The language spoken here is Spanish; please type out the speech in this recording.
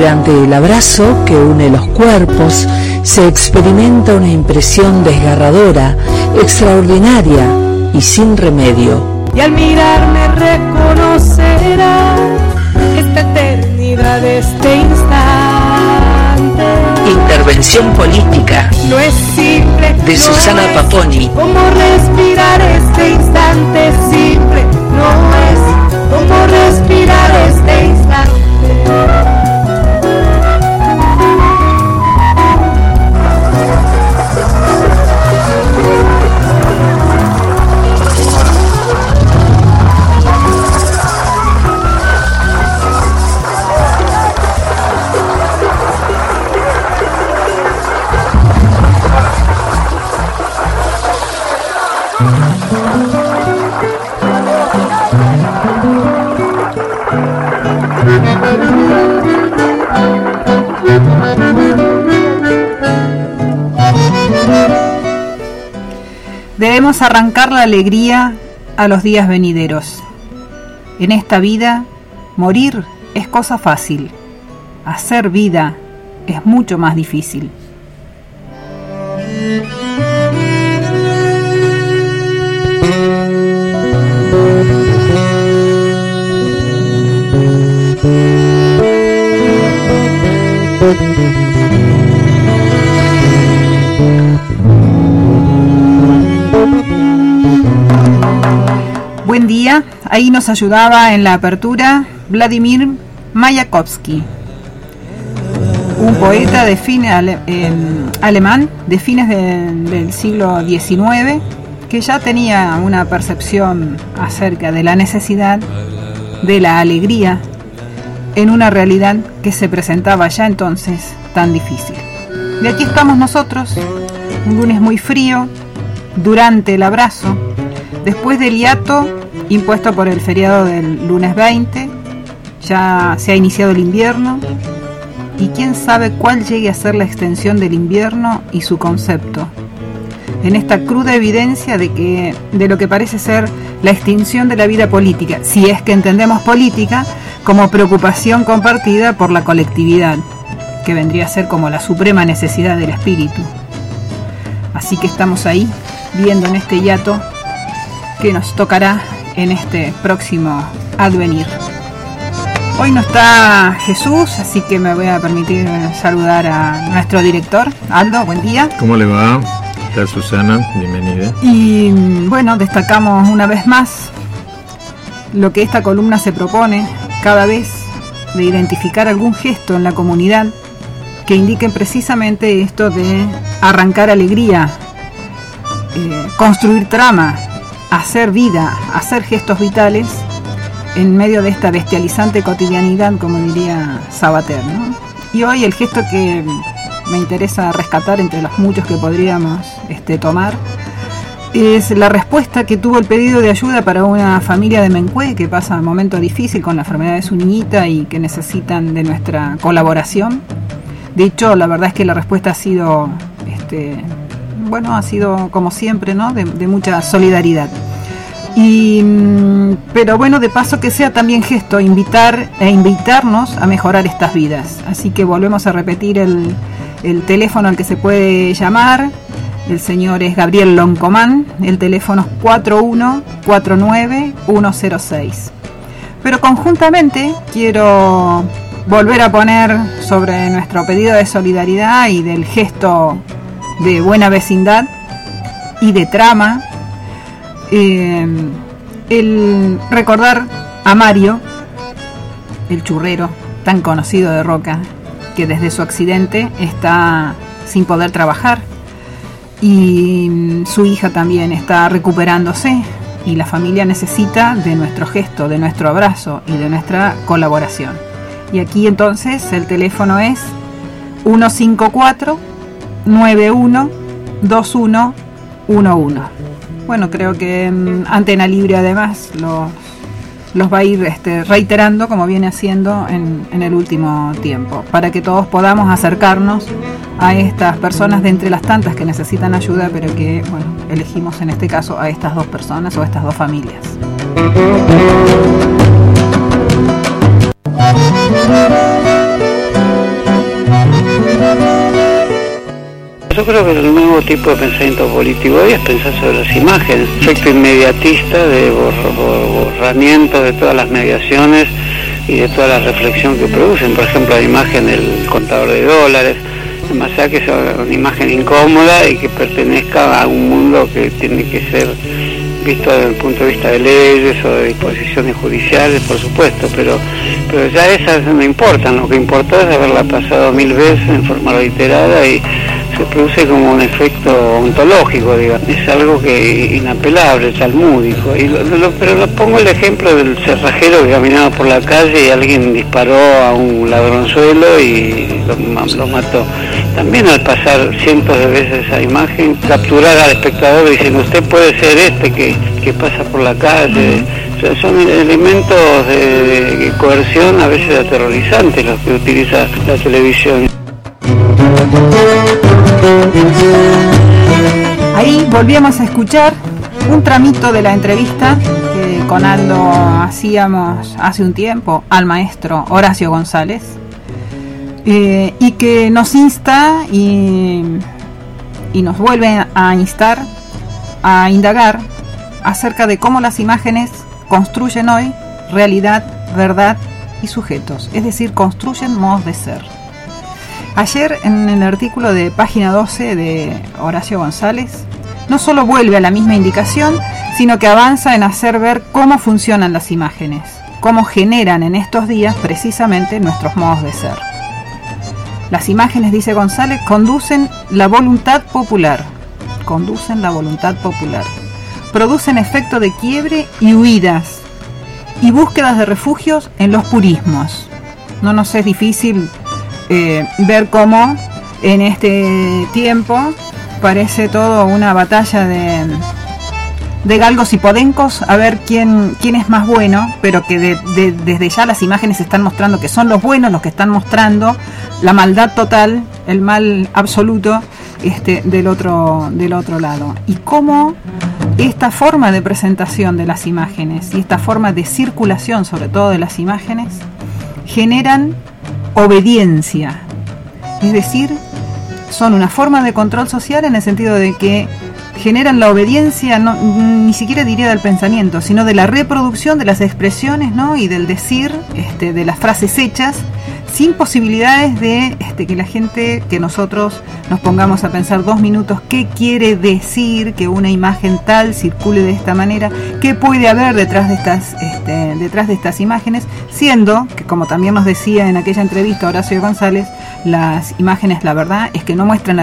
durante el abrazo que une los cuerpos se experimenta una impresión desgarradora, extraordinaria y sin remedio. Y al mirarme reconocerás esta eternidad de este instante. Intervención política no es simple, de Susana Paponi. Como respirar este instante simple, no es como respirar este instante. Debemos arrancar la alegría a los días venideros. En esta vida, morir es cosa fácil. Hacer vida es mucho más difícil. Buen día, ahí nos ayudaba en la apertura Vladimir Mayakovsky, un poeta de alemán de fines del siglo XIX, que ya tenía una percepción acerca de la necesidad de la alegría en una realidad que se presentaba ya entonces tan difícil. Y aquí estamos nosotros, un lunes muy frío, durante el abrazo, después del hiato impuesto por el feriado del lunes 20, ya se ha iniciado el invierno, y quién sabe cuál llegue a ser la extensión del invierno y su concepto, en esta cruda evidencia de lo que parece ser la extinción de la vida política, si es que entendemos política como preocupación compartida por la colectividad, que vendría a ser como la suprema necesidad del espíritu. Así que estamos ahí, viendo en este hiato que nos tocará en este próximo advenir. Hoy no está Jesús, así que me voy a permitir saludar a nuestro director, Aldo, buen día. ¿Cómo le va? ¿Qué tal, Susana? Bienvenida. Y bueno, destacamos una vez más lo que esta columna se propone cada vez, de identificar algún gesto en la comunidad que indique precisamente esto de arrancar alegría, construir trama, hacer vida, hacer gestos vitales en medio de esta bestializante cotidianidad, como diría Sabater, ¿no? Y hoy el gesto que me interesa rescatar entre los muchos que podríamos tomar es la respuesta que tuvo el pedido de ayuda para una familia de Mencue que pasa un momento difícil con la enfermedad de su niñita y que necesitan de nuestra colaboración. De hecho, la verdad es que la respuesta ha sido ha sido como siempre, ¿no? De mucha solidaridad. Pero bueno, de paso que sea también gesto invitarnos a mejorar estas vidas. Así que volvemos a repetir el teléfono al que se puede llamar. El señor es Gabriel Loncomán, el teléfono es 4149106. Pero conjuntamente quiero volver a poner sobre nuestro pedido de solidaridad y del gesto de buena vecindad y de trama, el recordar a Mario, el churrero tan conocido de Roca, que desde su accidente está sin poder trabajar, y su hija también está recuperándose, y la familia necesita de nuestro gesto, de nuestro abrazo y de nuestra colaboración. Y aquí entonces el teléfono es 154-912111. Bueno, creo que Antena Libre además los va a ir reiterando, como viene haciendo en el último tiempo, para que todos podamos acercarnos a estas personas de entre las tantas que necesitan ayuda, pero que, bueno, elegimos en este caso a estas dos personas o a estas dos familias. Yo creo que el nuevo tipo de pensamiento político hoy es pensar sobre las imágenes, efecto inmediatista de borramiento de todas las mediaciones y de toda la reflexión que producen. Por ejemplo, la imagen del contador de dólares, más allá que sea una imagen incómoda y que pertenezca a un mundo que tiene que ser visto desde el punto de vista de leyes o de disposiciones judiciales, por supuesto, pero ya esas no importan. Lo que importa es haberla pasado 1000 veces en forma reiterada y se produce como un efecto ontológico, digamos. Es algo que inapelable, talmúdico. Pero lo pongo el ejemplo del cerrajero que caminaba por la calle y alguien disparó a un ladronzuelo y lo mató. También al pasar cientos de veces esa imagen, capturar al espectador diciendo usted puede ser que pasa por la calle. O sea, son elementos de coerción a veces aterrorizantes los que utiliza la televisión. Ahí volvíamos a escuchar un tramito de la entrevista que con Aldo hacíamos hace un tiempo al maestro Horacio González, y que nos insta y nos vuelve a instar a indagar acerca de cómo las imágenes construyen hoy realidad, verdad y sujetos, es decir, construyen modos de ser. Ayer, en el artículo de página 12 de Horacio González, no solo vuelve a la misma indicación, sino que avanza en hacer ver cómo funcionan las imágenes, cómo generan en estos días precisamente nuestros modos de ser. Las imágenes, dice González, conducen la voluntad popular, producen efecto de quiebre y huidas, y búsquedas de refugios en los purismos. No nos es difícil ver cómo en este tiempo parece todo una batalla de galgos y podencos a ver quién es más bueno, pero que desde ya las imágenes están mostrando que son los buenos los que están mostrando la maldad total, el mal absoluto del otro lado. Y cómo esta forma de presentación de las imágenes y esta forma de circulación sobre todo de las imágenes generan obediencia, es decir, son una forma de control social en el sentido de que generan la obediencia, ni siquiera diría del pensamiento, sino de la reproducción de las expresiones, ¿no? Y del decir, de las frases hechas, sin posibilidades de que la gente, que nosotros nos pongamos a pensar 2 minutos qué quiere decir que una imagen tal circule de esta manera, qué puede haber detrás de estas imágenes, siendo que, como también nos decía en aquella entrevista Horacio González, las imágenes, la verdad es que no muestran la